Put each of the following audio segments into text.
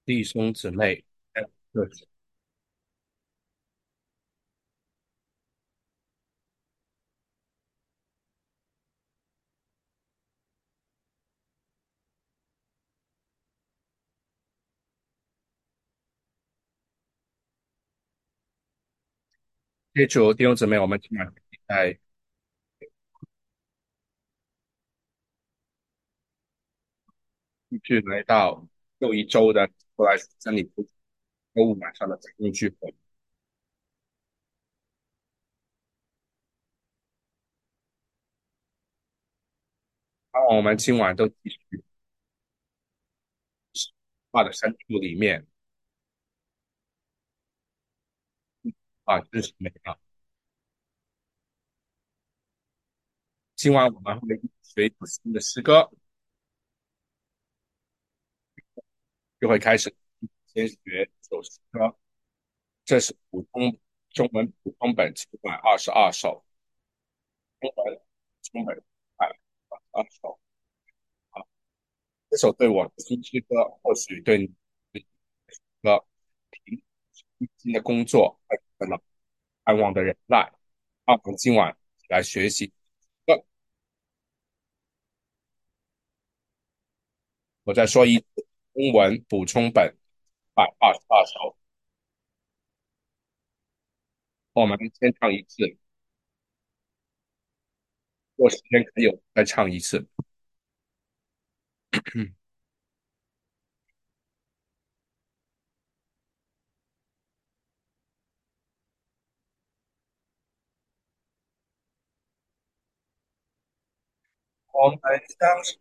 弟兄姊妹，对，谢谢主弟兄姊妹，我们今晚在继续来到又一周的后来真理周五晚上的晨更聚会。然后我们今晚都继续画的深度里面就是什么样？今晚我们会学一首新的诗歌，就会开始先学一首诗歌。这是中文普通本722首，中文中本122首。啊，这首对我的新诗歌，或许对你的平新的工作可能盼望的人赖。那我们今晚来学习。我再说一次，中文补充本122首，我们先唱一次，如果时间可以，我再唱一次。我们相信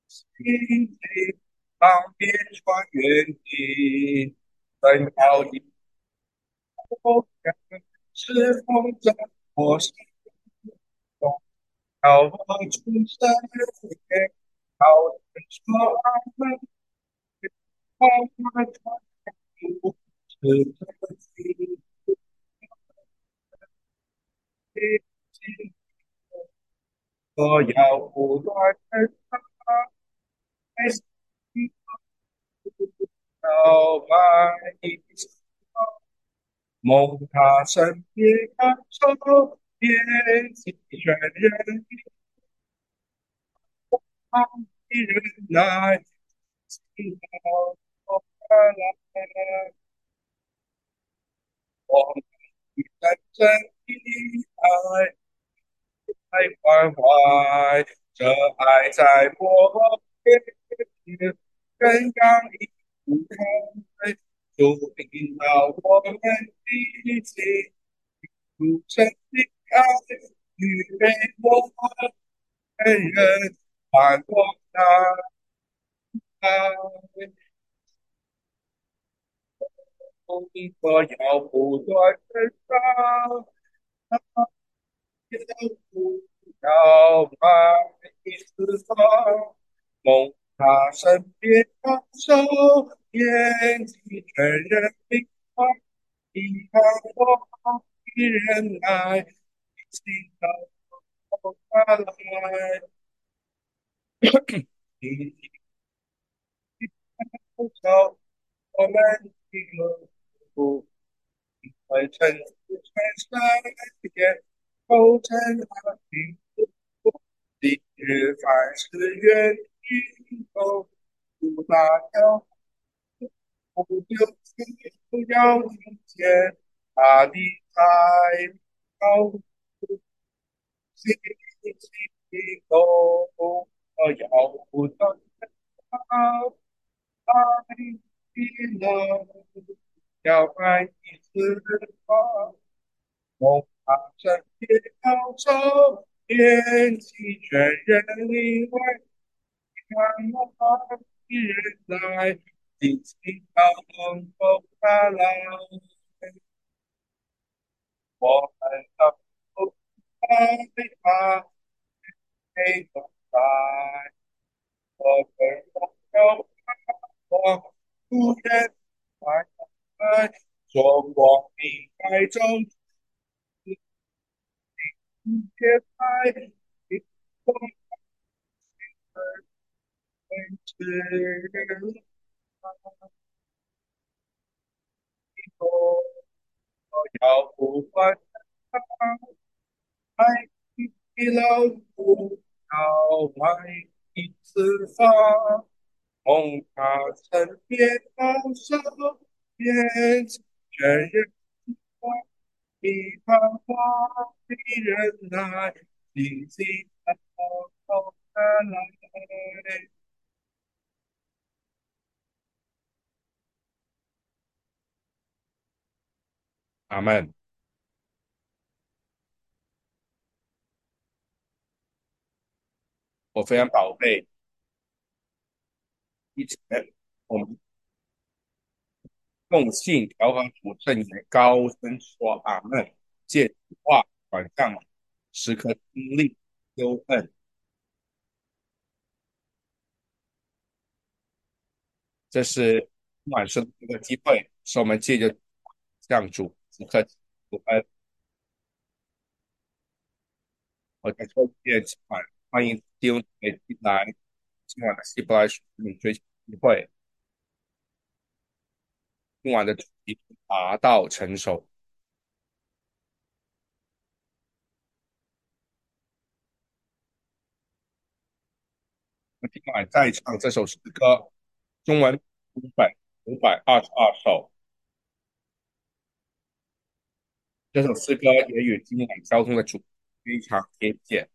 旁边穿越的奔跑的火焰，是风筝，我心中要我出生也好说爱们，我们不是自己我要不断的爱，到满一梦他身边感受，遍体全人旁的人来，听到我来，我们真正的爱，爱关怀，这爱在我边，鸳鸯一舞台，注定到我们一起筑成的爱，与被我爱人盼望爱，一个要不断的伤。要把你释放，梦他身边放手，眼睛全人明白，你看我的人爱，心到他来，你不走，我们一个不会成全山间，构成爱情。今日凡事愿以后，不打扰，不就不要听见他的爱高兴起头，要不断爱的人，要爱一次吧。梦他身边高手，眼睛全人里外，看我的人来，尽情到门口他来，我们的不爱他，没等待，我们有我不愿爱，做光明白中揭开，一风吹。 要不管爱的老虎，要买一次发，从他身边到手边，全人一番话的人来，紧紧地跑下来。阿门。我非常宝贝，一直我们用信调和主圣言高声说阿门，借主话转向时刻经历忧恨，这是晚上的一个机会，是我们借着向主时刻主恩。我再说一遍，今晚欢迎弟兄姐妹进来，今晚的希伯来书领追求机会，今晚的主题是达到成熟。我今晚再唱这首诗歌，中文522首。这首诗歌也与今晚交通的主题非常贴切。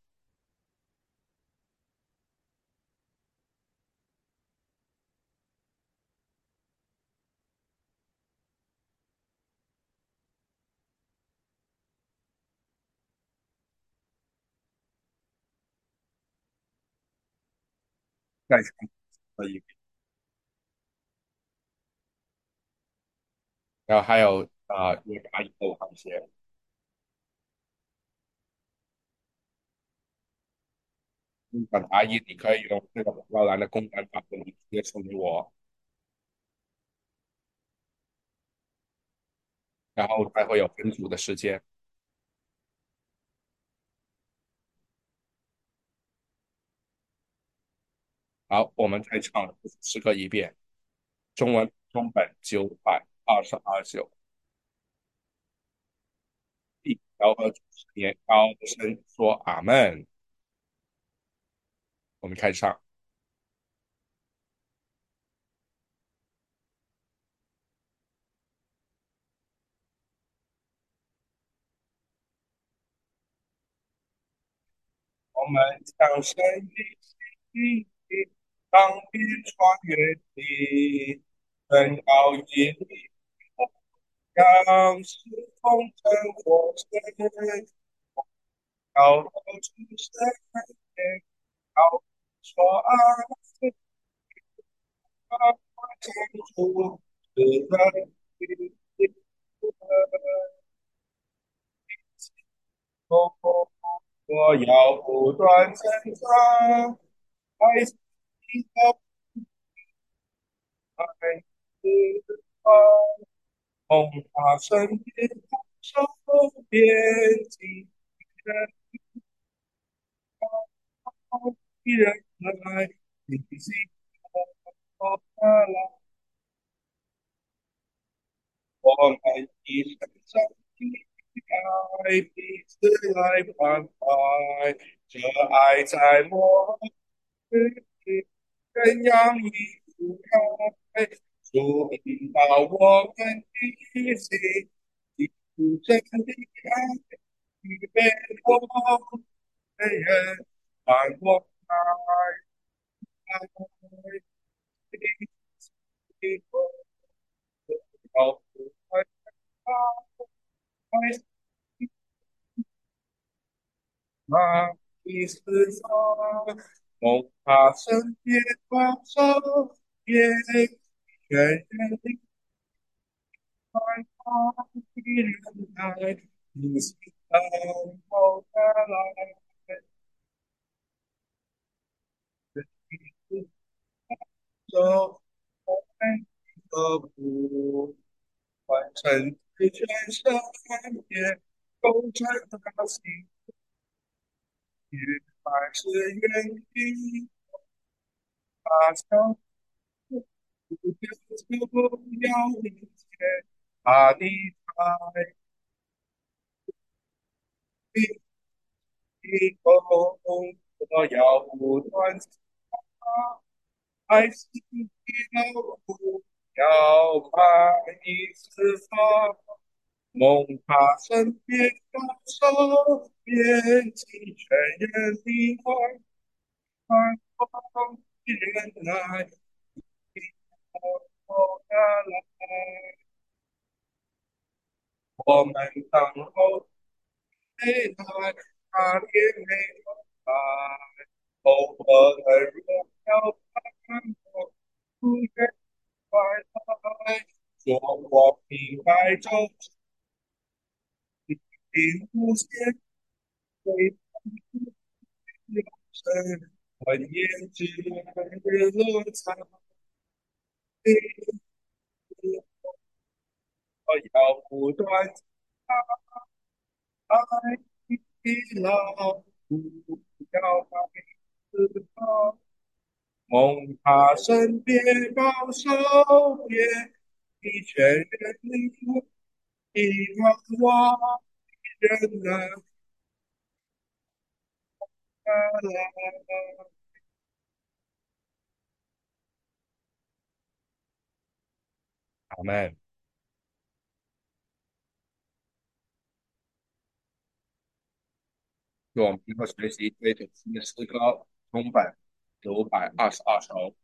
再唱一遍，然后还有有答疑的环节，想答疑你可以用这个摇篮的公版法，你直接送给我，然后才会有分组的时间。好，我们再唱诗歌一遍，中文中本922首，一条和主持人高声说阿门。我们开唱。我们将神的心意当遍穿越地，登高一里，将士同乘火箭，高高出神天，高说阿爸天主，是人的我要不断成长，爱是一个爱之道。从他身边手边几人好的人来，你心头的来，我们一生相爱，彼此来关怀，这爱在我里怎样一路开，注引到我们的心，记住真的爱，预备我的人，让我爱。要爱爱那一丝风，从他身边放手，也全人的爱的人爱，你心等候的来，走我们的步，完成最全身也构成大心愿，还是愿意把桥。不要理解他的爱， 一口，我要不断爱情的路，要把你释放，梦他身边高手，边境全人力外，光原来我的来，我们等候未来，那天没有来。哦，我的荣耀盼望不愿快来，做我明白中并无限对永生，我眼只日落苍黑，我要不断爱你老，不要把你知道，梦他身边保守别，你全人力。一望我人来来，阿门。我们以后学习这首新的诗歌，中本922首。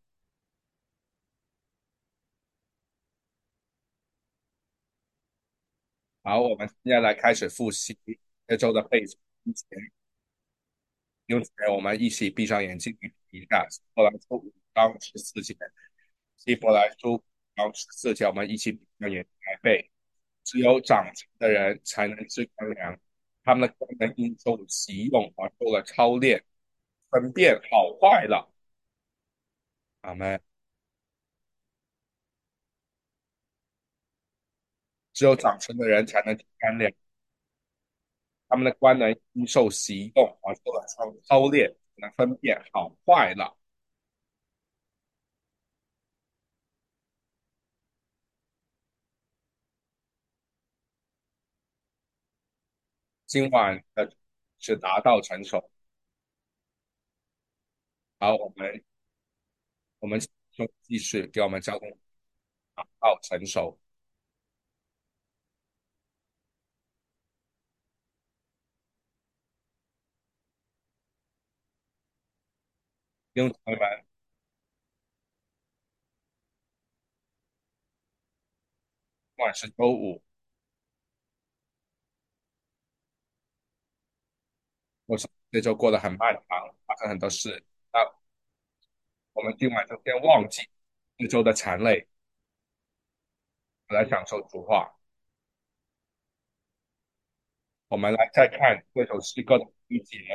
好，我们现在来开始复习这周的背诵。因此我们一起闭上眼睛一下。希伯来书5章14节，希伯来书5章14节，我们一起闭上眼睛来背。只有长成的人才能知干粮，他们的功能因受习用而受了操练，分辨好坏了。阿门。只有长成的人才能知干粮，他们的官能因受习用而受了操练，能分辨好坏了。今晚的是达到成熟。好，我们兄继续给我们交通达到成熟。弟兄姊妹们，今晚是周五，我是这周过得很漫长，发生很多事。那我们今晚就先忘记这周的残累，来享受主话。我们来再看这首诗歌的第一节。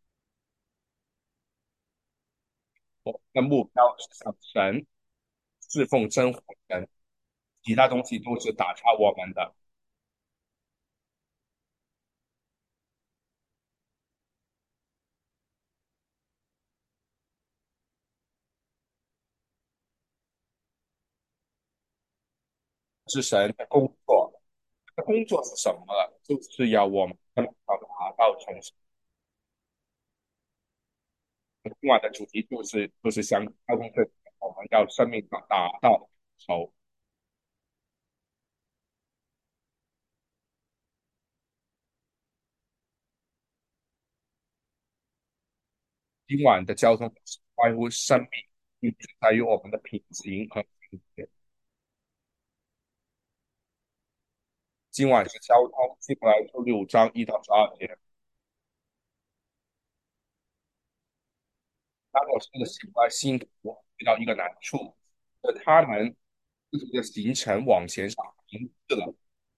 我们的目标是向神侍奉真活神，其他东西都是打岔我们的。是神的工作。工作是什么了？就是要我们达到成熟。今晚的主题就是相交通这，我们要生命达到成熟。今晚的交通是关乎生命，并在于我们的品行和品质。今晚是交通，希伯来书6章1到12节。当我是个喜欢信徒遇到一个难处，他们自己的行程往前行至了，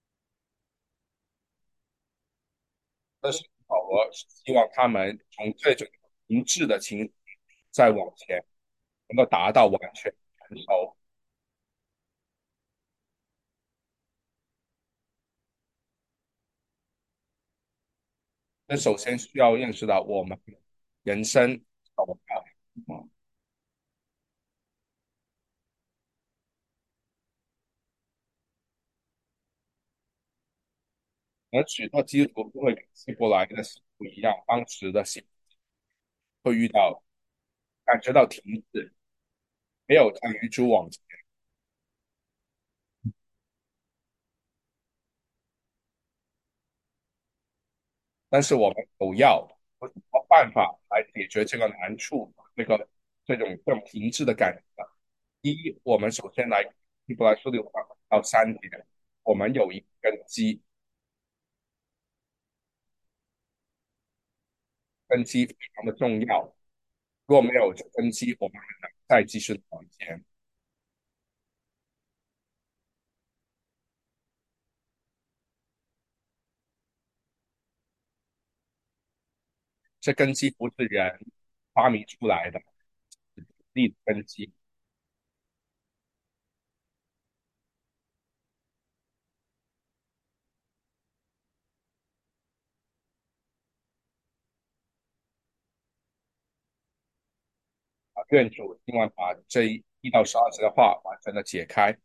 但是保罗是希望他们从这种停滞的情再往前，能够达到完全成熟。那首先需要认识到我们人生走到而许多基督徒都会跟希伯来的信徒一样，当时的信会遇到感觉到停滞，没有参与主往前。但是我们有什么办法来解决这个难处，这种停滞的感觉呢？第一，我们首先来希伯来书6到3节，我们有一个根基，根基非常的重要。如果没有这根基，我们很难再继续往前。这根基不是人发明出来的，是立的根基。愿主今晚把这1到12节的话完全的解开，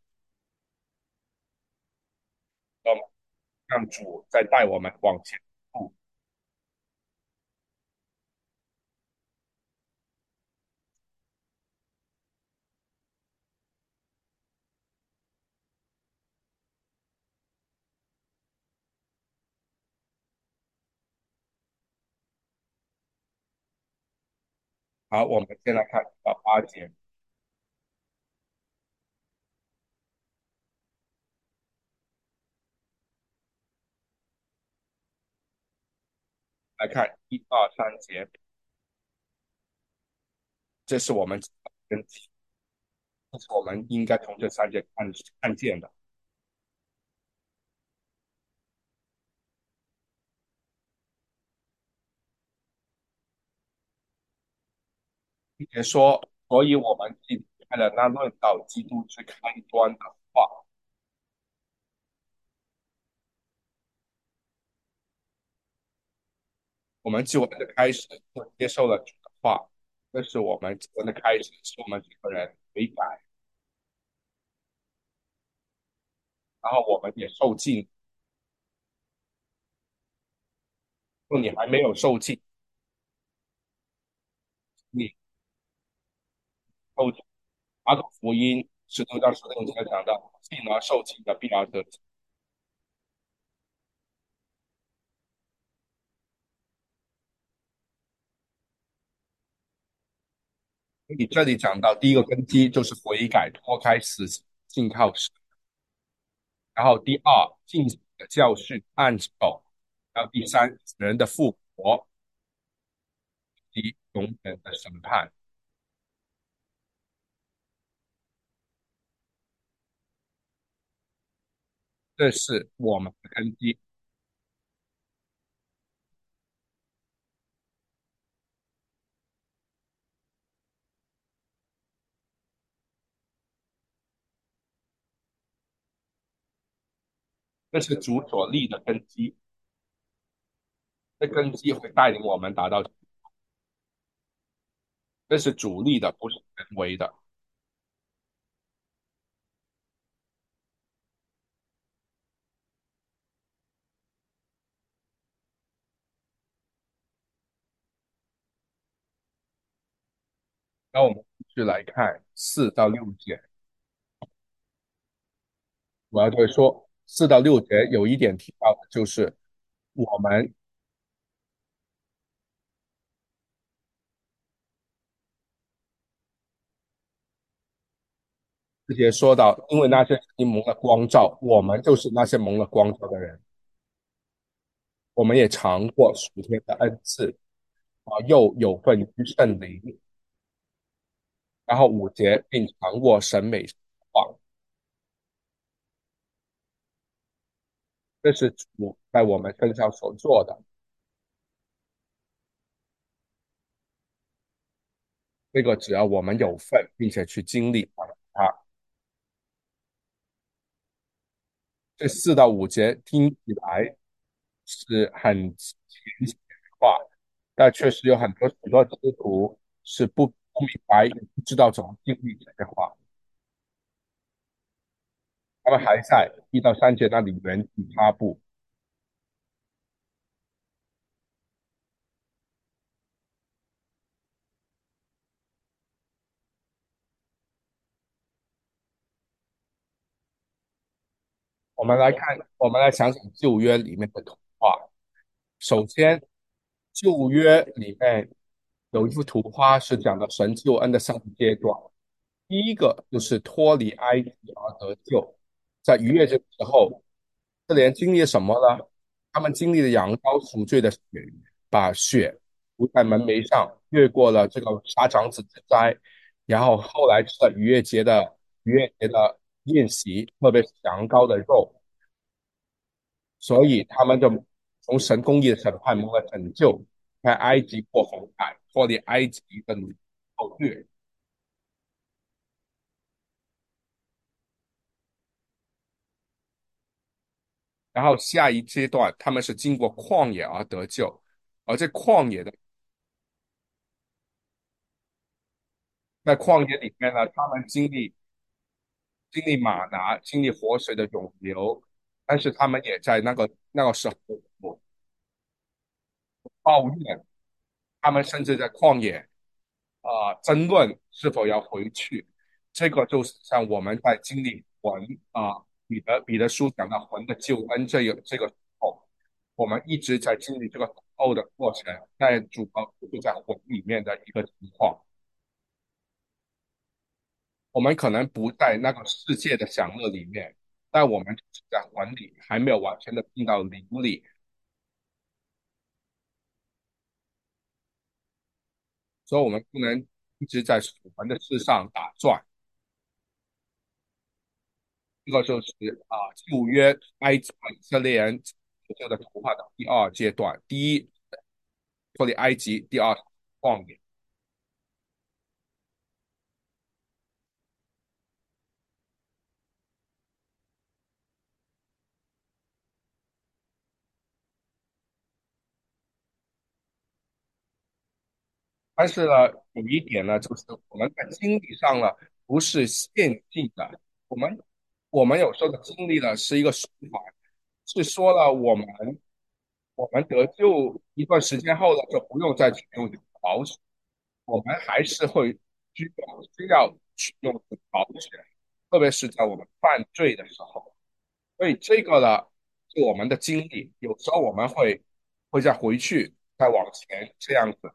让主再带我们往前步。好，我们先来看1到8节，来看1、2、3节，这是我们根基，这是我们应该从这3节看见的。并且说，所以我们既离开了那论到基督之开端的话，我们救恩的开始就接受了主的话，这是我们救恩的开始，是我们这个人悔改，然后我们也受尽。如果你还没有受尽，你受尽马可福音16章16节讲到，信而受尽的必然得救。你这里讲到第一个根基就是悔改，脱开死刑，信靠神。然后第二，进行的教训按手。然后第三，人的复活及永远的审判。这是我们的根基，这是主所立的根基。这根基会带领我们达到，这是主力的，不是人为的。那我们继续来看4到6节，我要就是说4到6节有一点提到的就是我们这些说到，因为那些已经蒙了光照，我们就是那些蒙了光照的人，我们也尝过属天的恩赐又有份于圣灵。然后5节，并尝过审美话，这是主在我们身上所做的。这个只要我们有份，并且去经历它。这4到5节听起来是很浅显的话，但确实有许多基督徒是不明白，也不知道怎么经历这些话，他们还在1到3节那里原地踏步。 我们来想想旧约里面的图画。首先，旧约里面有一幅图画是讲的神救恩的三个阶段。第一个就是脱离埃及而得救，在逾越这个时候，这连经历了什么呢？他们经历了羊羔赎罪的血，把血涂在门楣上，越过了这个杀长子之灾，然后后来吃了逾越节的宴席，特别是羊羔的肉，所以他们就从神公义的审判蒙了拯救，在埃及过红海，脱离埃及的掳掠。然后下一阶段，他们是经过旷野而得救，而在旷野里面呢，他们经历马拿，经历活水的涌流，但是他们也在那个时候抱怨，他们甚至在旷野争论是否要回去。这个就是像我们在经历魂彼得书讲到魂的救恩这个时候，我们一直在经历这个等候的过程，在就在魂里面的一个情况。我们可能不在那个世界的享乐里面，但我们只在魂里，还没有完全的进到灵里，所以我们不能一直在属魂的事上打转。这个就是旧约埃及以色列人这个图画的第二阶段，第一脱离埃及，第二旷野。但是呢，有一点呢，就是我们在经历上呢，不是线性的。我们我们有时候的经历呢，是一个循环，是说了我们得救一段时间后呢，就不用再去用保险，我们还是会需要去用保险，特别是在我们犯罪的时候。所以这个呢，是我们的经历。有时候我们会再回去，再往前这样子。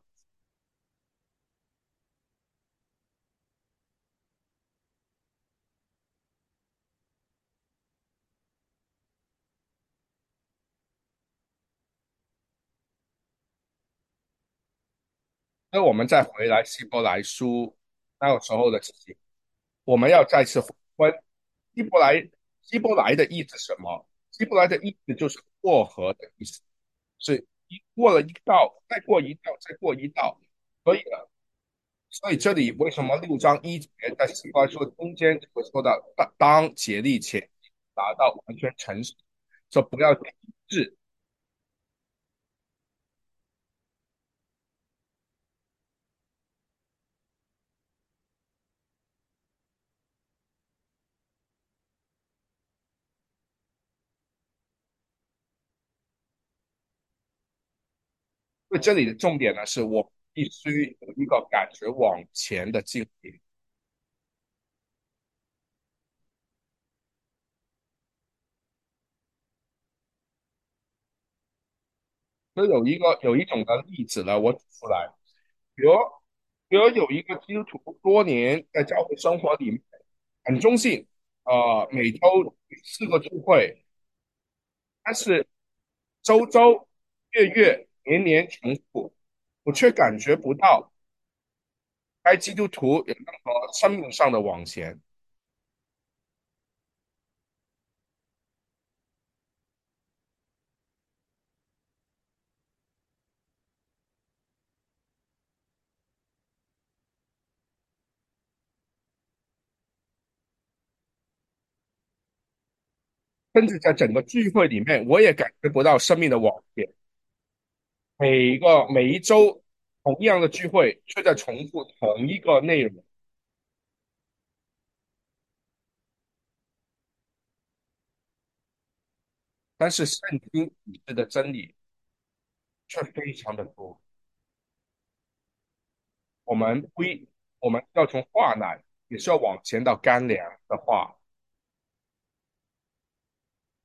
所以我们再回来希伯来书那个时候的情形，我们要再次回温。希伯来希伯来的意思是什么？希伯来的意思就是过河的意思，是过了一道，再过一道，再过一道。所以呢，所以这里为什么6章1节在希伯来书中间会说到当竭力前进，达到完全成熟，说不要停滞。所以这里的重点呢，是我必须有一个感觉往前的经历。所以有一种的例子呢，我举出来，比如有一个基督徒多年在教会生活里面很忠信，每周4个聚会，但是周周年年重复，我却感觉不到该基督徒有任何生命上的往前。甚至在整个聚会里面，我也感觉不到生命的往前。每一周同样的聚会，却在重复同一个内容，但是圣经启示的真理却非常的多。我们归我们要从化奶，也是要往前到干粮的话，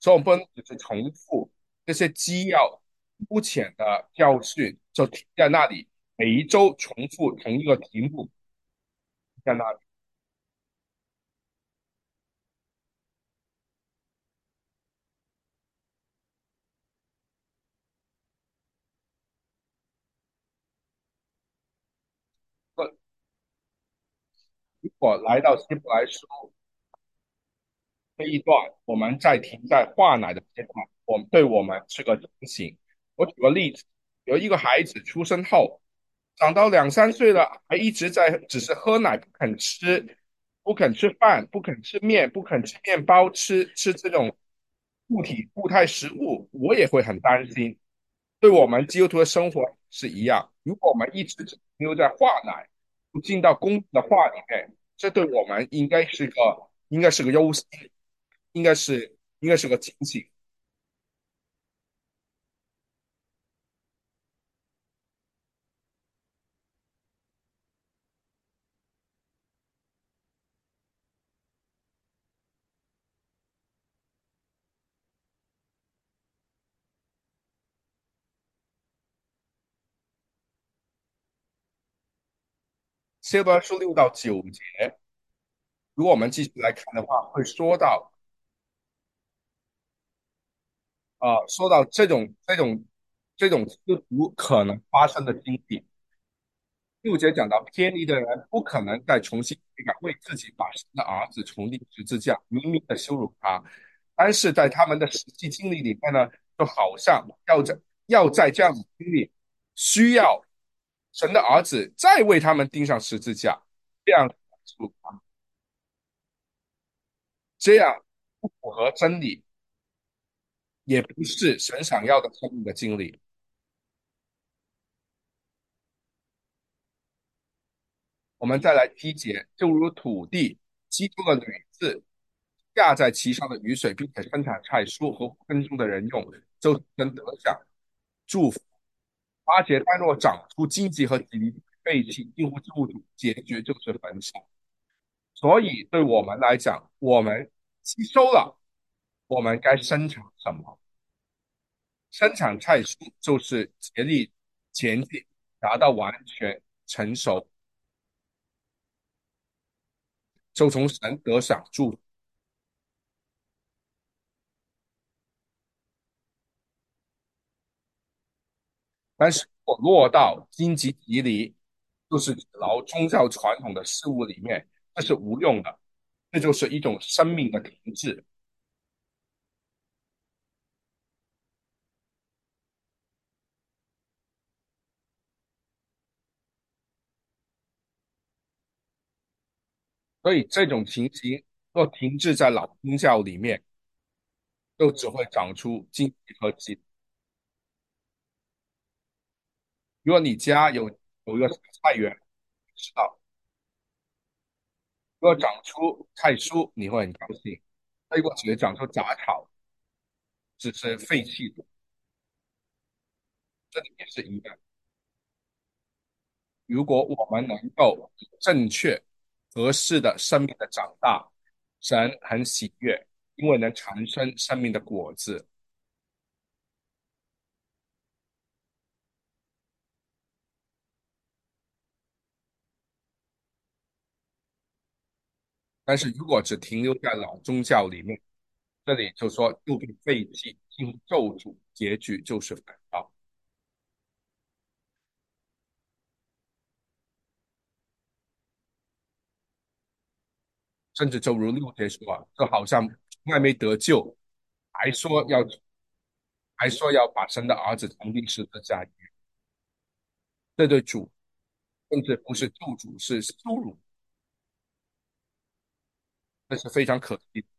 所以我们不能只是重复这些基要肤浅的教训，就停在那里，每一周重复同一个题目在那里。如果来到希伯来书这一段，我们再停在话奶的阶段，对我们是个提醒。我举个例子，有一个孩子出生后，长到两三岁了，还一直在只是喝奶，不肯吃，不肯吃饭，不肯吃面，不肯吃面包，吃这种固态食物，我也会很担心。对我们基督徒的生活是一样，如果我们一直只停留在话奶，不进到公的话里面，这对我们应该是个忧心，应该是个警醒。希伯来书6到9节，如果我们继续来看的话，会说到这种基督徒可能发生的经历。6节讲到，偏离的人不可能再重新悔改，为自己把神的儿子重钉十字架，明明的羞辱他。但是在他们的实际经历里面呢，就好像要在这样的经历，需要神的儿子再为他们钉上十字架，这样这样不符合真理，也不是神想要的生命的经历。我们再来批解，就如土地基督的女字架在其上的雨水，并且生产菜蔬和耕种的人用，就能得享祝福。8节，但若长出荆棘和棘废气，近乎咒诅，结局就是焚烧。所以对我们来讲，我们吸收了，我们该生产什么？生产菜蔬就是竭力前进，达到完全成熟，就从神得享祝福。但是我落到荆棘棘藜，就是牢宗教传统的事物里面，这是无用的，这就是一种生命的停滞。所以这种情形若停滞在老宗教里面，就只会长出荆棘和棘。如果你家有一个菜园，知道如果长出菜蔬，你会很高兴；如果只是长出杂草，只是废弃的，这里也是一样。如果我们能够正确、合适的生命的长大，神很喜悦，因为能产生生命的果子。但是如果只停留在老宗教里面，这里就说又被废弃，进入咒诅，结局就是反倒。甚至就如6节说，就好像从来没得救，还说要还说要把神的儿子重钉十字架，这对主甚至不是救主，是羞辱，这是非常可惜的。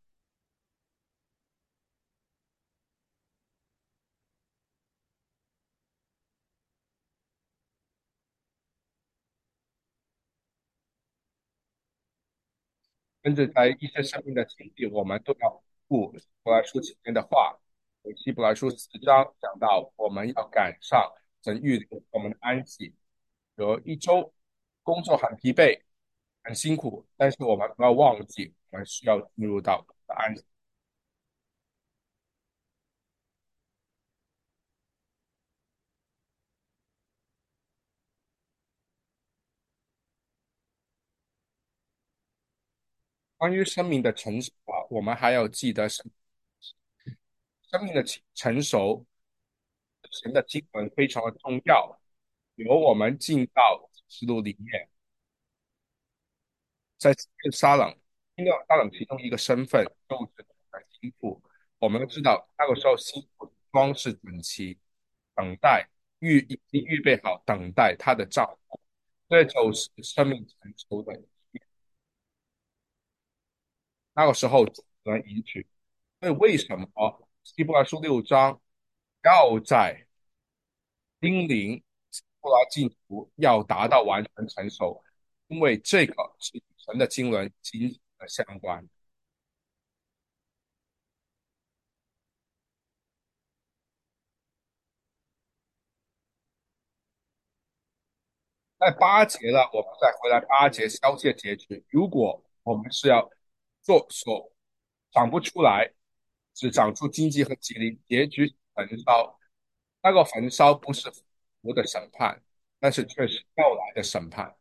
甚至在一些生命的境地，我们都要顾希伯来书前面的话。希伯来书4章讲到，我们要赶上神预留我们的安息。有一周工作很疲惫，很辛苦，但是我们不要忘记，我们需要进入到安息。 关于生命的成熟啊，我们还要记得生命的成熟，神的经文非常的重要。由我们进到思路里面，在耶路撒冷，耶路撒冷其中一个身份就是心腹。我们都知道，那个时候心腹装饰整齐，等待已经预备好，等待他的丈夫。这就是生命成熟的那个时候只能迎娶。所以为什么希伯来书6章要在心灵布拉进图要达到完全成熟？因为这个是与神的经纶紧紧的相关。在八节了，我们再回来八节消灭结局。如果我们是要长不出来，只长出经济和吉林，结局焚烧。那个焚烧不是福的审判，但是却是要来的审判，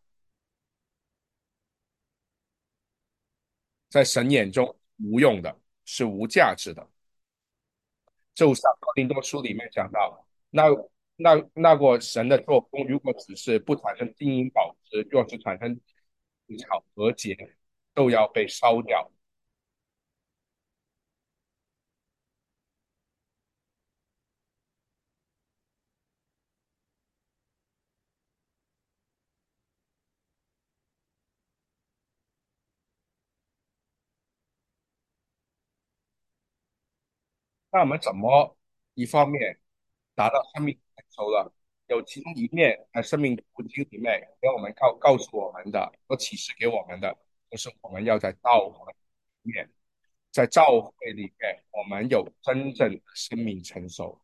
在神眼中无用的，是无价值的。就像哥林多书里面讲到，那个神的作工，如果只是不产生金银宝石，若是产生草和解，都要被烧掉。那我们怎么一方面达到生命成熟了？有其中一面，生命途径里面给我们告诉我们的，和启示给我们的，就是我们要在道里面，在教会里面，我们有真正的生命成熟。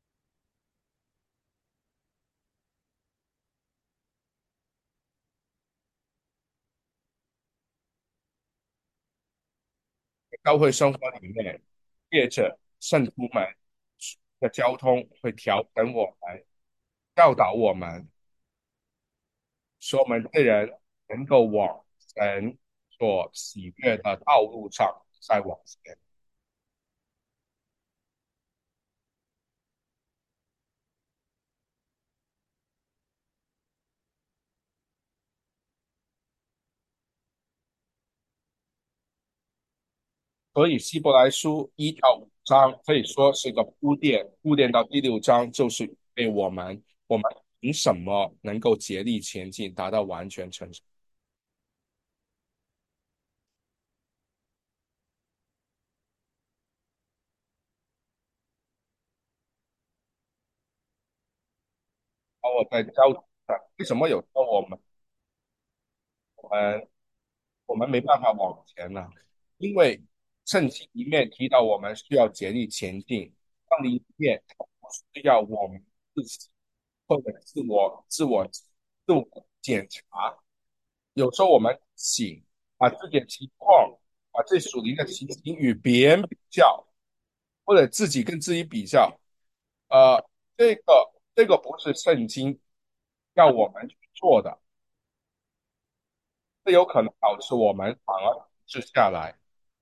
教会生活里面，借着圣徒们的交通，会调整我们，教导我们，使我们这人能够往神所喜悦的道路上再往前。所以希伯来书1到5章可以说是一个铺垫，铺垫到第6章就是为我们凭什么能够竭力前进，达到完全成熟。包括在交通上，为什么有时候我们没办法往前呢？因为圣经一面提到我们需要竭力前进，另一面需要我们自己或者自我检查。有时候我们醒，把自己的情况，把这属灵的情形与别人比较，或者自己跟自己比较，这个不是圣经要我们去做的，这有可能导致我们反而停滞下来。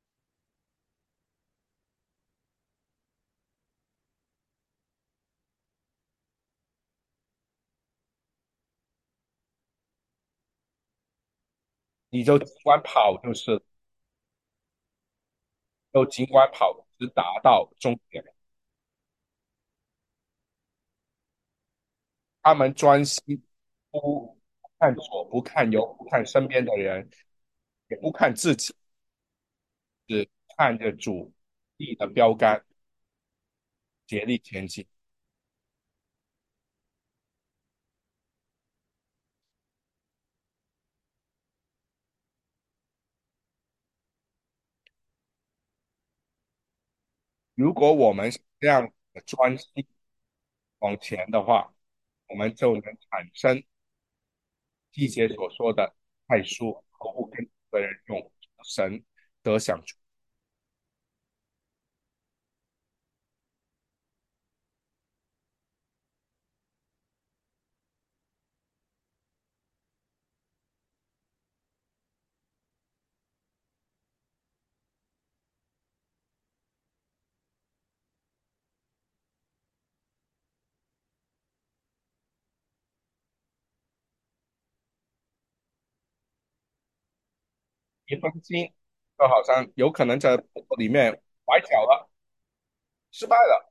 你就尽管跑，尽管跑，直达到终点。他们专心，不看左，不看右，不看身边的人，也不看自己，只看着主力的标杆，竭力前进。如果我们是这样的专心往前的话，我们就能产生季节所说的爱书毫不跟的人用神得享主。 一分心，就好像有可能在里面崴脚了，失败了。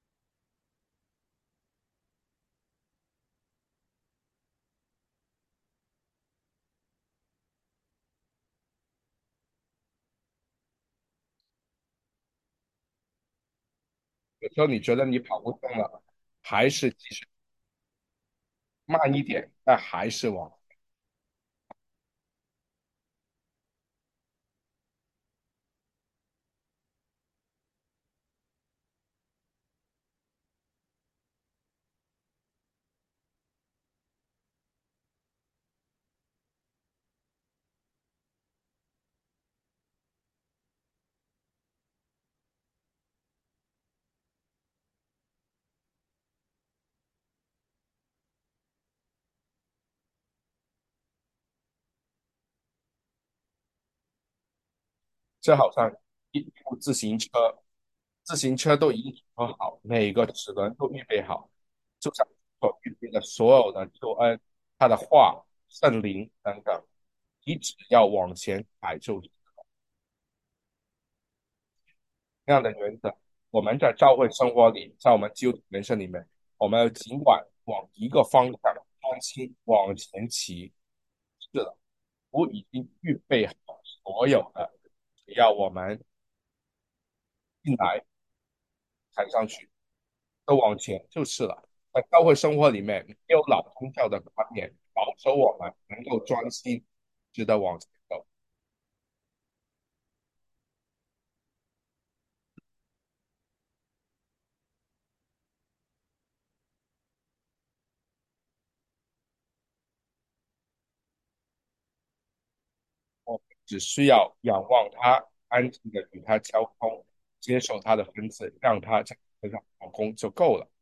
有时候你觉得你跑不动了，还是继续慢一点，但还是往。这好像一部自行车，自行车都已经说好，每个齿轮都预备好，就像所预备的所有的救恩、他的话、圣灵等等，你只要往前踩就是这样的原则。我们在教会生活里，在我们基督徒人生里面，我们尽管往一个方向专心往前骑，是的，我已经预备好所有的，只要我们进来踩上去。都往前就是了。在教会生活里面，没有老宗教的观念，保守我们能够专心，值得往前走。我们只需要仰望他，安静的与他交通，接受他的分赐，让他在身上做工就够了。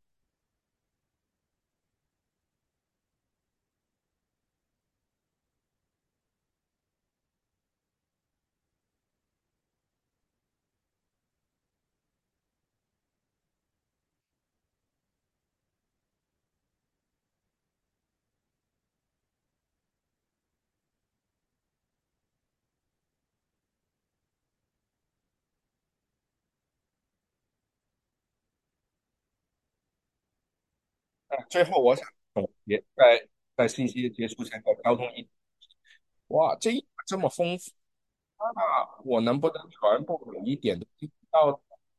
那最后，我想总结，在信息结束前的交通一，哇，这么丰富啊！我能不能全部每一点都听到？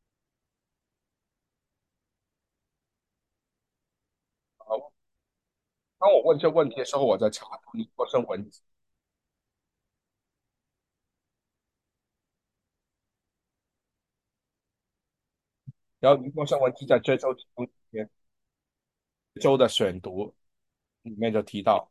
当我问这问题的时候，我在查图尼过生文字，然后尼过生文字在这周其中州的选读里面就提到，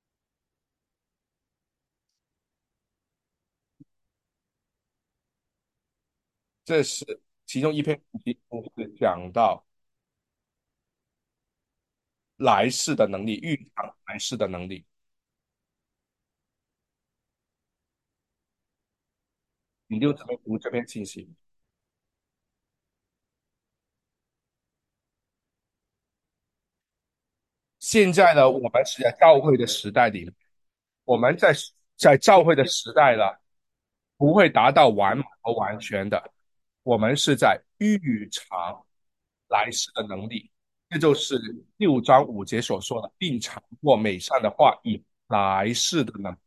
这是其中一篇题目是讲到来世的能力，预尝来世的能力。你就怎么读这篇信息？现在呢，我们是在教会的时代里面，我们在教会的时代了，不会达到完满和完全的。我们是在预尝来世的能力，这就是6章5节所说的，并尝过美善的话以来世的能力。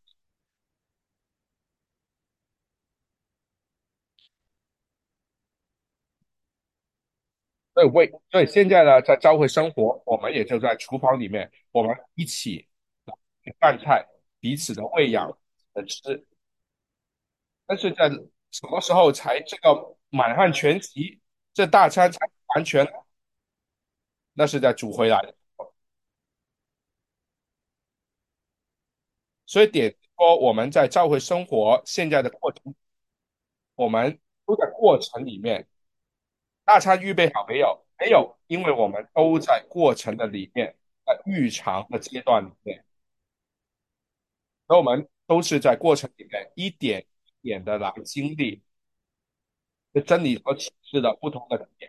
所以现在呢，在教会生活，我们也就在厨房里面，我们一起饭菜，彼此的喂养的吃。但是在什么时候才这个满汉全席，这大餐才完全？那是在主回来的时候。所以点说我们在教会生活现在的过程，我们都在过程里面。大餐预备好没有？没有，因为我们都在过程的里面，在预尝的阶段里面。所以我们都是在过程里面一点一点的来经历这真理和启示的不同的点。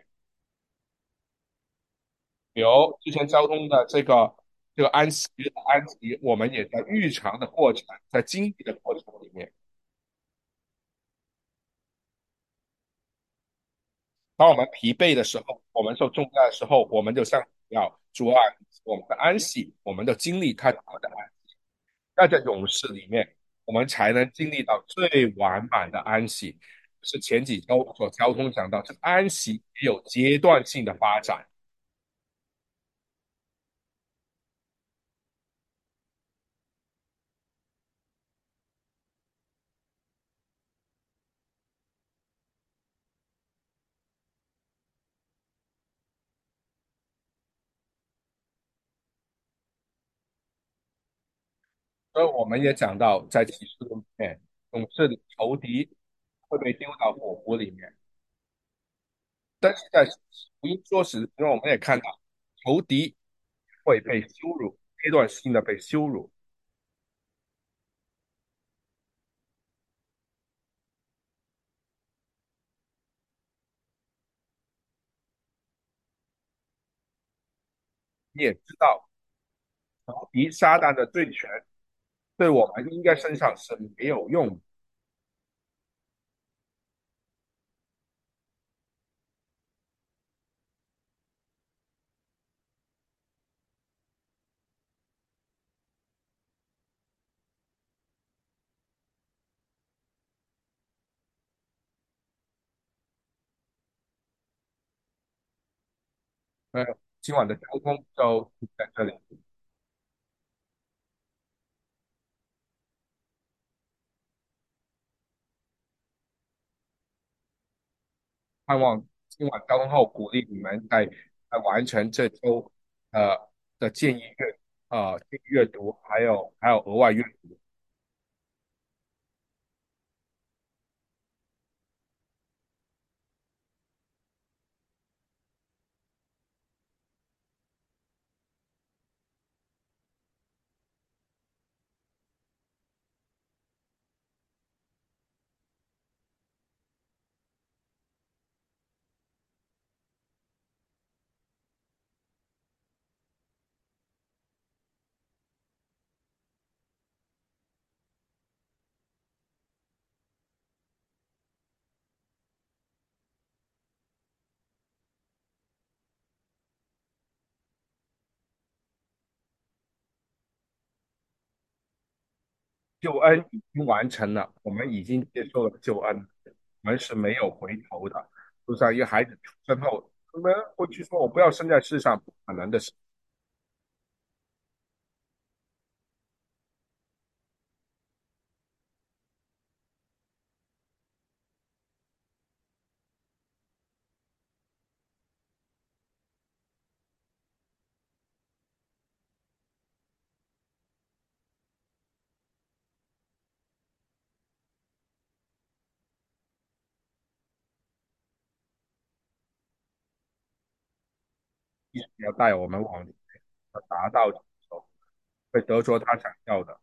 比如之前交通的这个安息，我们也在日常的过程，在经历的过程里面。 当我们疲惫的时候，我们受重担的时候，我们就向要主啊，我们的安息，我们的经历他好的安息，在这勇士里面，我们才能经历到最完满的安息。是前几周所交通讲到，这安息也有阶段性的发展。所以我们也讲到，在启示录里面，勇士的仇敌会被丢到火湖里面，但是在福音说时，因为我们也看到仇敌会被羞辱，阶段性的被羞辱。你也知道，仇敌撒旦的罪权对我们应该身上是没有用的。今晚的交通就在这里，盼望今晚交通后鼓励你们在完成这周的建议阅读，还有额外阅读。救恩已经完成了，我们已经接受了救恩，我们是没有回头的。就像一个孩子出生后，我们会去说我不要生在世上，不可能的事。要带我们往达到成熟，会得着他想要的。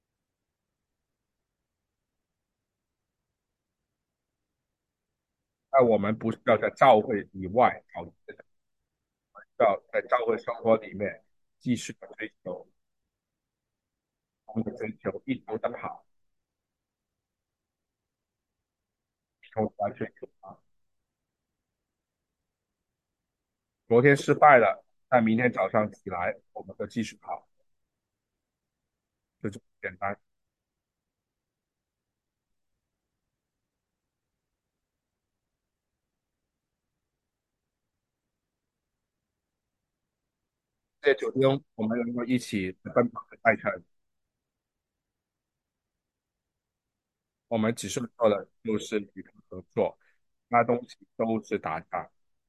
但我们不是要在教会以外找这个，要在教会生活里面继续的追求，我们的追求，一直的跑，一直来追求啊。昨天失败了，但明天早上起来，我们就继续跑，就这么简单。这些酒精，我们能够一起奔跑的赛程，我们只是做的就是与他合作，那东西都是打架，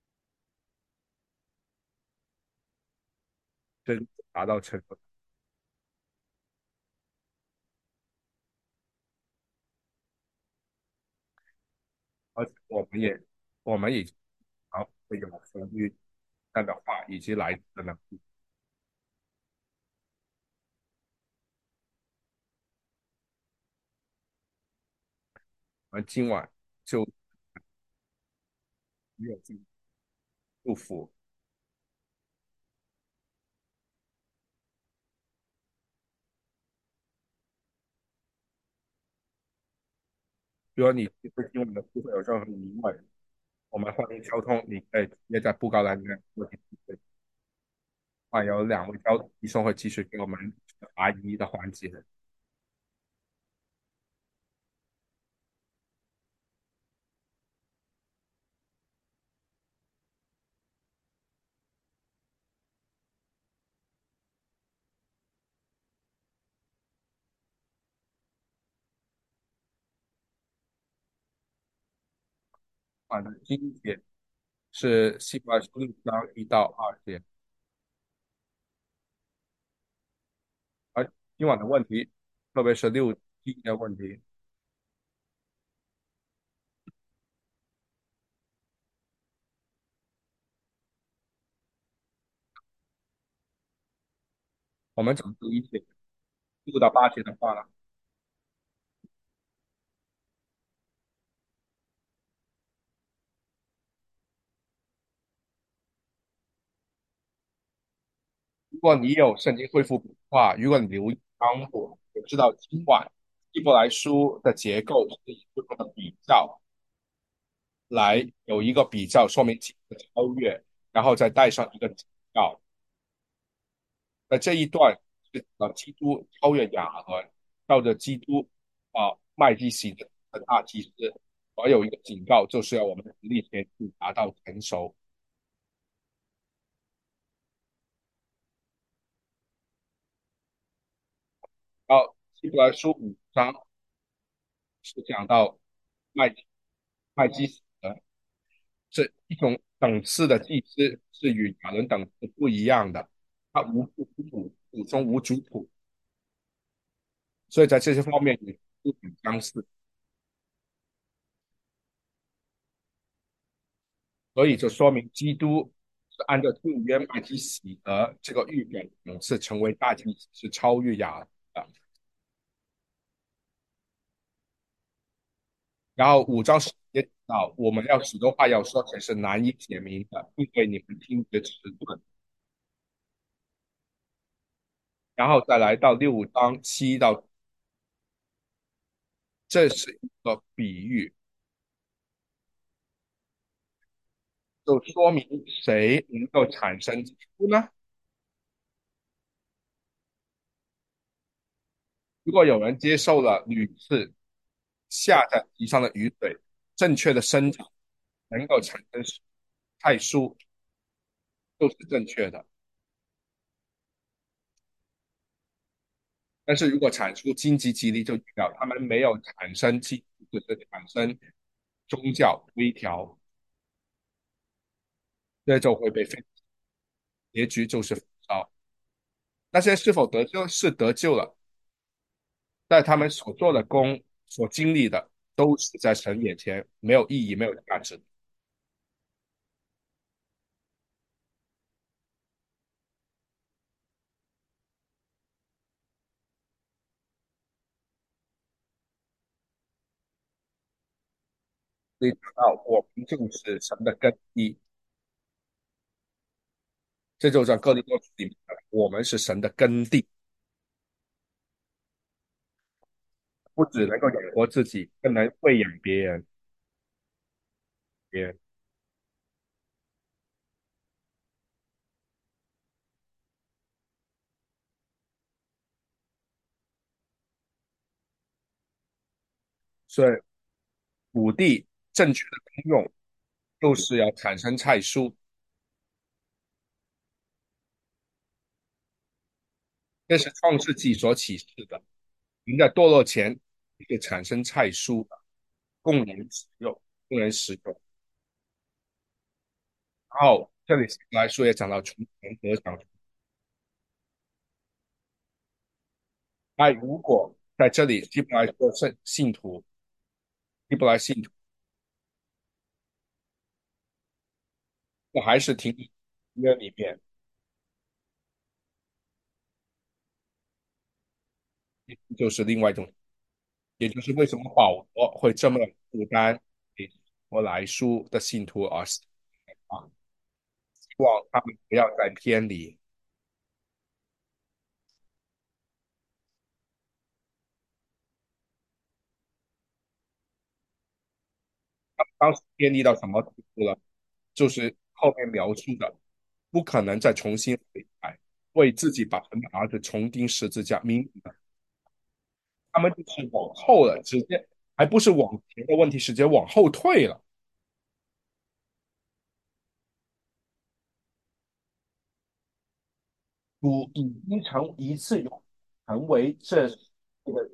这达到成果，而且我们已经会有生育这样的话，以及来自的能力。我们今晚就没有这个祝福，比如你对今晚的部分有任何疑问， 我们欢迎交通，你可以直接在布告栏里面做提问。有2位医生会继续给我们答疑的环节。第一节是希伯来书6章1到2节，而今晚的问题，特别是6第一的问题，我们讲第一节6到8节的话呢，如果你有圣经恢复笔的话，如果你留意刚我，就知道今晚希伯来书的结构是以不同的比较来有一个比较，说明几个超越，然后再带上一个警告。在这一段是基督超越亚伦，照着基督麦基洗的大祭司，还有一个警告，就是要我们力前去达到成熟。然后希伯来书5章是讲到麦麦基洗德是一种等次的祭司，是与亚伦等次不一样的，他无父无母，祖宗无族谱，所以在这些方面也不很相似。所以就说明基督是按照旧约麦基洗德这个预表等次成为大祭司，是超越亚的。然后5章也讲到，我们要许多话要说，才是难以解明的，因为你们听觉迟钝。然后再来到6章7到，这是一个比喻，就说明谁能够产生基督呢？如果有人接受了屡次下在地上的雨水，正确的生长，能够产生菜蔬，都是正确的。但是如果产出荆棘棘藜，就代表他们没有产生基，就是产生宗教规条，这就会被废，结局就是焚烧。那些是否得救？是得救了，但他们所做的功、所经历的，都是在神眼前没有意义、没有价值。所以讲到我们就是神的根基，这就在哥林多书里面，我们是神的根蒂，不只能够养活自己，更能喂养别人。别人，所以土地正确的功用，就是要产生菜蔬，这是创世纪所启示的。人在堕落前就产生菜蔬的，供人食用，供人食用。然后这里来说也讲到从人得长。那如果在这里希伯来说是信徒，希伯来信徒，我还是停留约里面，就是另外一种，也就是为什么保罗会这么负担给希伯来书的信徒而死啊，希望他们不要再偏离。 当时偏离到什么地步了？就是后面描述的，不可能再重新悔改，为自己把神的儿子重钉十字架，明明的他们就是往后了，直接还不是往前的问题，是直接往后退了。主已经成一次永成为这个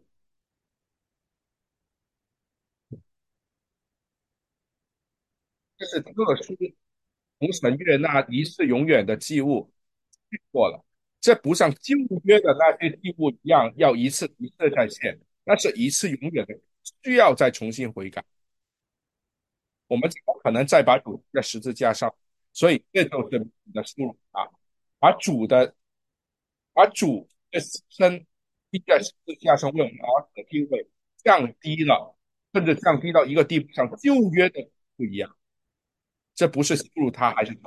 这是特殊从神悦纳一次永远的祭物过了，这不像旧约的那些祭物一样要一次一次再现，那是一次永远的，需要再重新悔改。我们怎么可能再把主在十字架上？所以这就是你的羞辱啊！把主的把主的牺牲立在十字架上为我们儿子的地位降低了，甚至降低到一个地步上，旧约的不一样。这不是羞辱他，还是什么？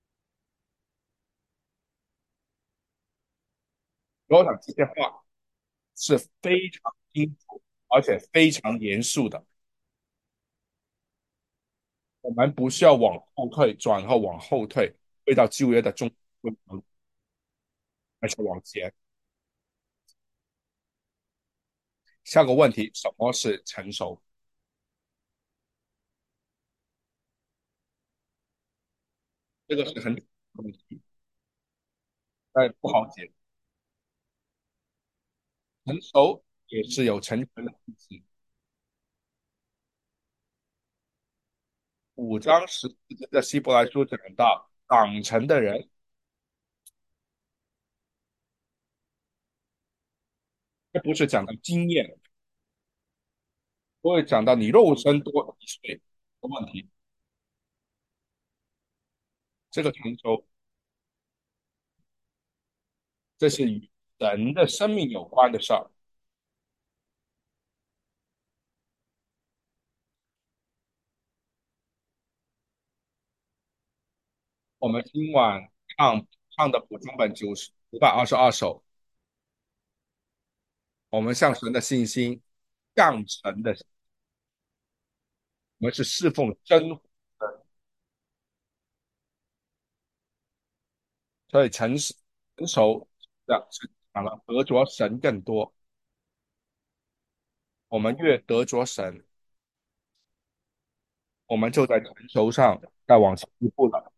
我想这些话是非常清楚，而且非常严肃的。我们不需要往后退，转后往后退，退到旧约的中，而是往前。下个问题，什么是成熟？这个是很问题，但不好解。成熟也是有成全的意思。5章14节的希伯来书讲到，长成的人，这不是讲到经验，不会讲到你肉身多1岁的问题。这个成熟，这是与人的生命有关的事儿。我们今晚唱的补充本522首，我们向神的信心降成的，我们是侍奉真神，所以成熟这样是讲了得着神更多。我们越得着神，我们就在成熟上再往前一步了。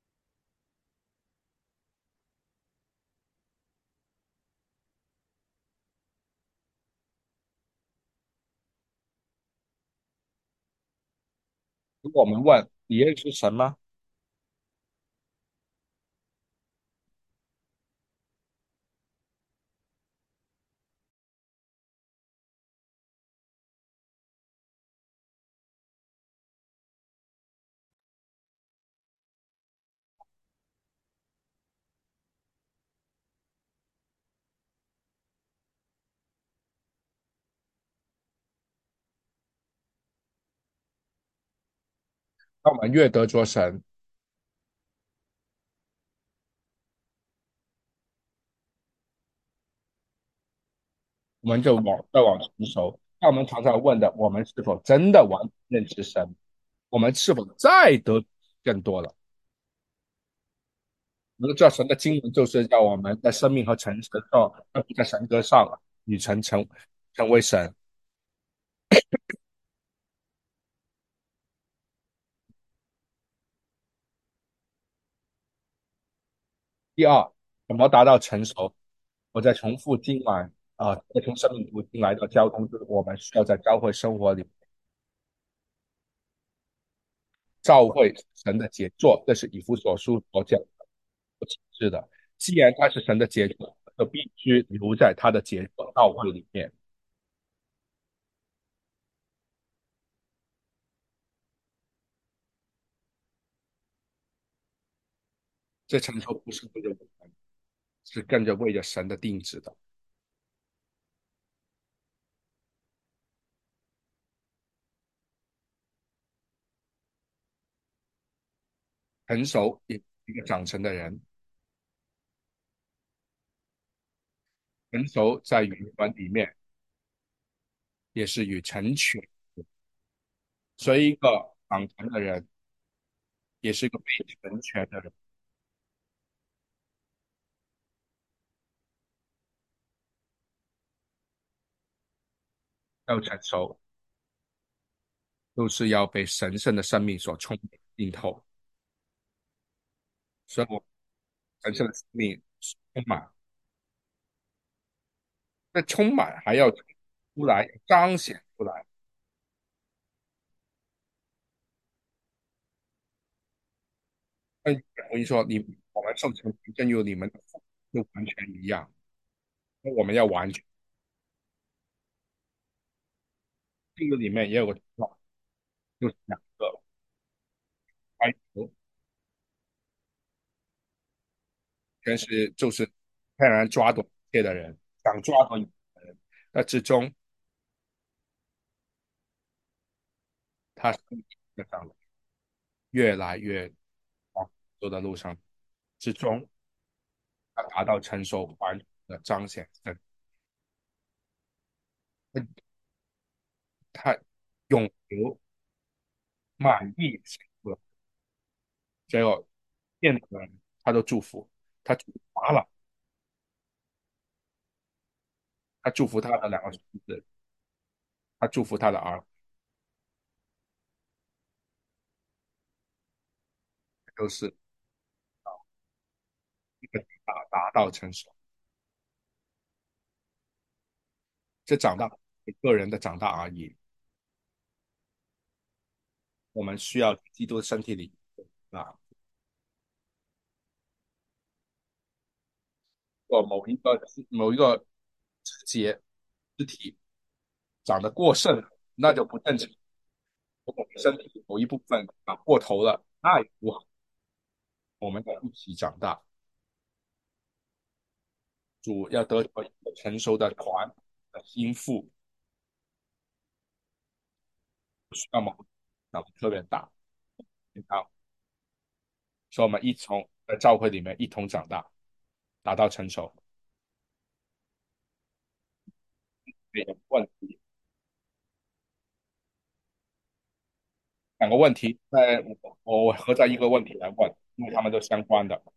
如果我们问你认识神吗？那我们越得着神，我们就再往成熟。那我们常常问的，我们是否真的完全认识神？我们是否再得更多了？我们知道神的经文就是要我们在生命和成神上，在神格上与成为神。第二，怎么达到成熟？我再重复今晚再从生命途径来到交通，就是我们需要在教会生活里照会神的杰作，这是以弗所书所讲的。是的，既然他是神的杰作，就必须留在他的杰作教会里面。这成熟不是为了我们，是跟着为了神的定旨的。成熟也是一个长成的人，成熟在原文里面也是与成全。 所以一个党权的人，也是一个被权权的人，要承受，都是要被神圣的生命所浸透。所以我神圣的生命充满，那充满还要出来彰显出来。那我跟你说，我们受成正如你们的父就完全一样，那我们要完全。这个里面也有个情况，就是两个开头全是就是天然抓夺一切的人，想抓夺一切的人，那之中他是上越来越往走的路上之中，他达到成熟完全的彰显他永留满意结果见的人他都祝福，他祝福他了，他祝福他的两个孙子，他祝福他的儿，都是一个达到成熟。这长大个人的长大而已，我们需要基督的身体里啊，某一个肢节肢体长得过剩，那就不正常。我们身体某一部分过头了，那也不好。我们要一起长大，主要得着一个成熟的团的心腹，不需要长得特别大。好，所以我们一同在教会里面一同长大，达到成熟。没有问题。两个问题，我合在一个问题来问，因为他们都相关的。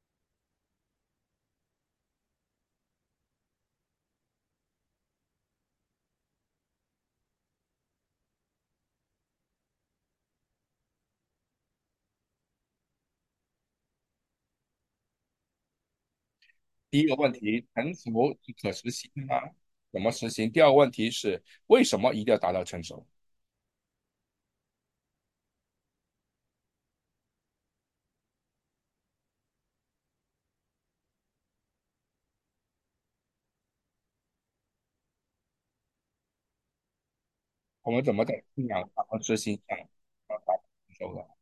第一个问题，成熟是可实行吗？怎么实行？第二个问题是，为什么一定要达到成熟？我们怎么在信仰上和执行上达到成熟的？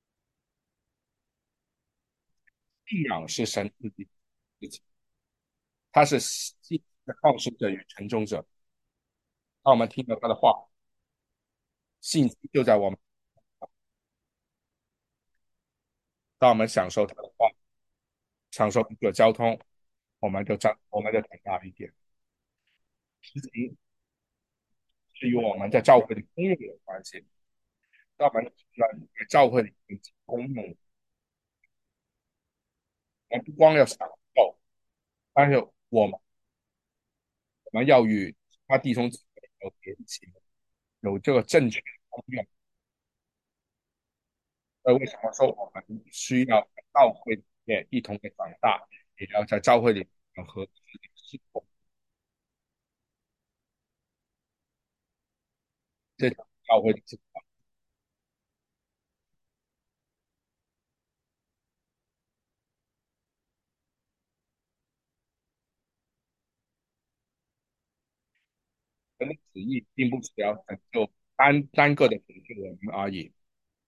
信仰是神自己，他是信的创始者与成终者。当我们听到他的话，信息就在我们；当我们享受他的话，享受这个交通，我们就长大一点。实行是与我们在教会的公用有关系。当我们在教会里面公用，我们不光要享受，但是我们要与其他弟兄姊妹有连结，有这个正确的公用。为什么说我们需要在教会里面一同的长大，也要在教会里面和自己侍奉这场教会的这个神的旨意，并不是要拯救单个的拯救我们而已。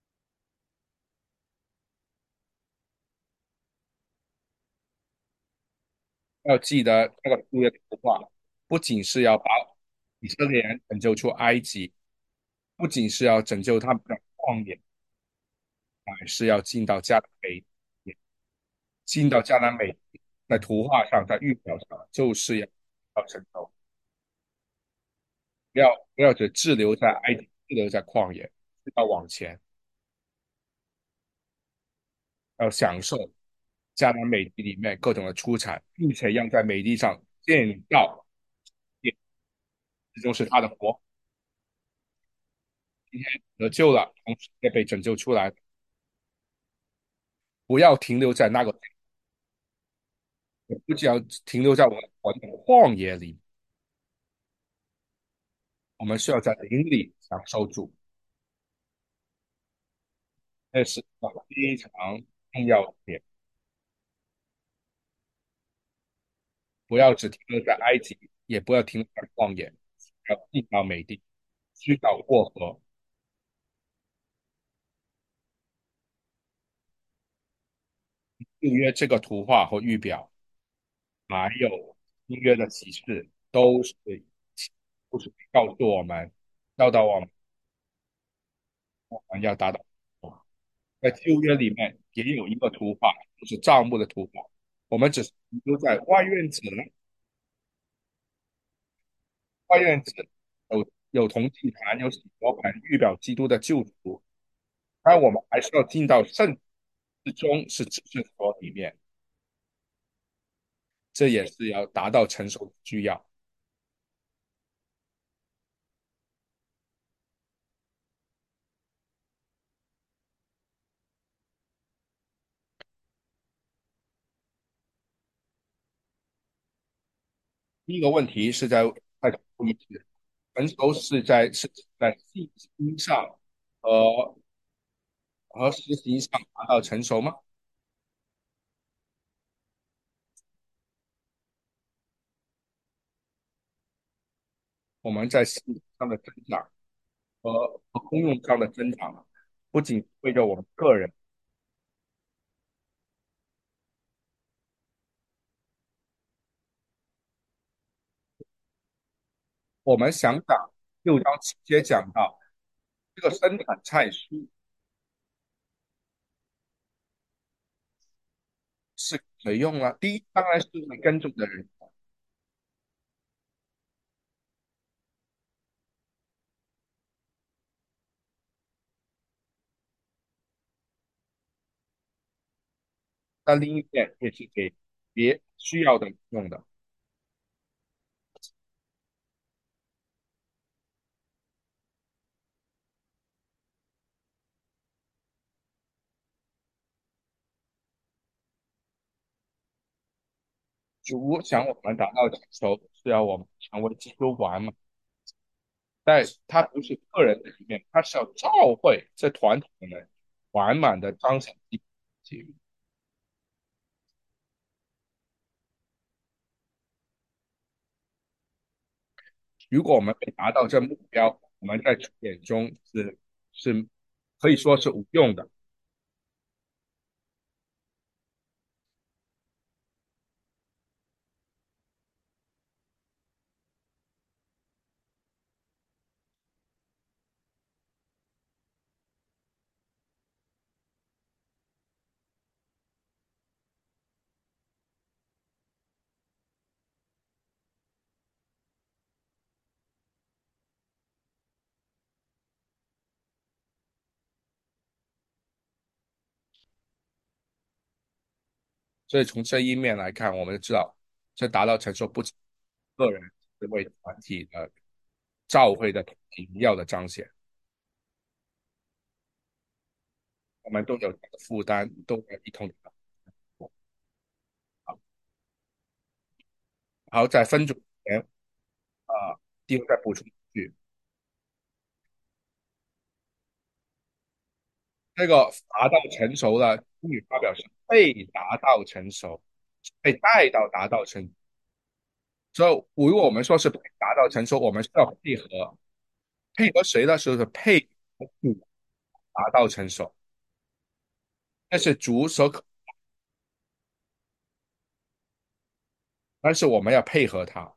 要记得这个书的图画，不仅是要把以色列人拯救出埃及，不仅是要拯救他们的旷野，而是要进到迦南美地，进到迦南美地，在图画上，在预表上，就是要成熟，不要只滞留在埃及，滞留在旷野， 要往前，要享受迦南美地里面各种的出产，并且要在美地上建造业，这就是他的国。今天得救了，同时也被拯救出来，不要停留在那个，不只要停留在我们的旷野里，我们需要在灵里享受主，这是非常重要的点。不要只停留在埃及，也不要停留在旷野，要进到美地，需要过河。旧约这个图画和预表，还有新约的启示，都是告诉我们，教导我们要达到。在旧约里面也有一个图画，就是帐幕的图画。我们只是停留在外院子有铜祭坛，有洗罗盘，预表基督的救赎。但我们还是要进到圣之中，是至圣所里面，这也是要达到成熟的需要。第一个问题是在意识，成熟是在信心上和实行上达到成熟吗？我们在信心上的增长和功用上的增长，不仅为着我们个人，我们想想6章7节讲到这个生产菜蔬是谁用了？第一当然是会耕种的人，但另一边也是给别需要的人用的。主想我们达到成熟，是要我们成为基督完嘛？但他不是个人的里面，他是要教会这团体的人完满的彰显基督。如果我们没达到这目标，我们在主眼中是可以说是无用的。所以从这一面来看，我们就知道，这达到成熟不仅个人，是为团体的教会的荣耀的彰显。我们都有负担，都要一同。好，在分组前第二再补充一句，这个达到成熟了，英语发表是被达到成熟，被带到达到成熟。所以，如果我们说是被达到成熟，我们需要配合，配合谁的时候是配合主达到成熟，那是主所可，但是我们要配合他。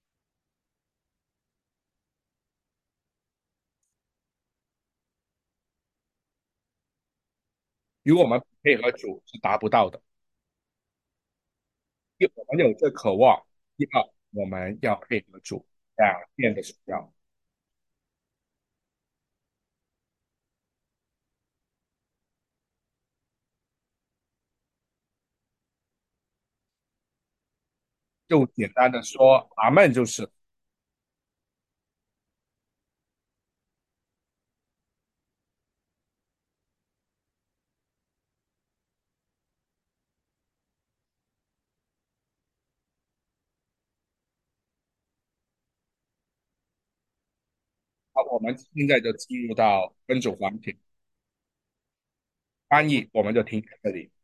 如果我们不配合主是达不到的。一，我们有这渴望；第二，我们要配合主，两面的需要。 就简单的说阿门就是好。我们现在就进入到分组环节，翻译我们就停在这里。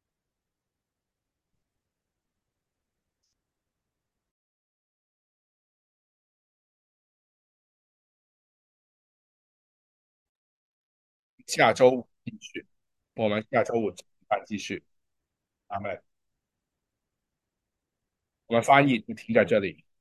下周五继续，我们下周五继续。阿门。我们翻译就停在这里。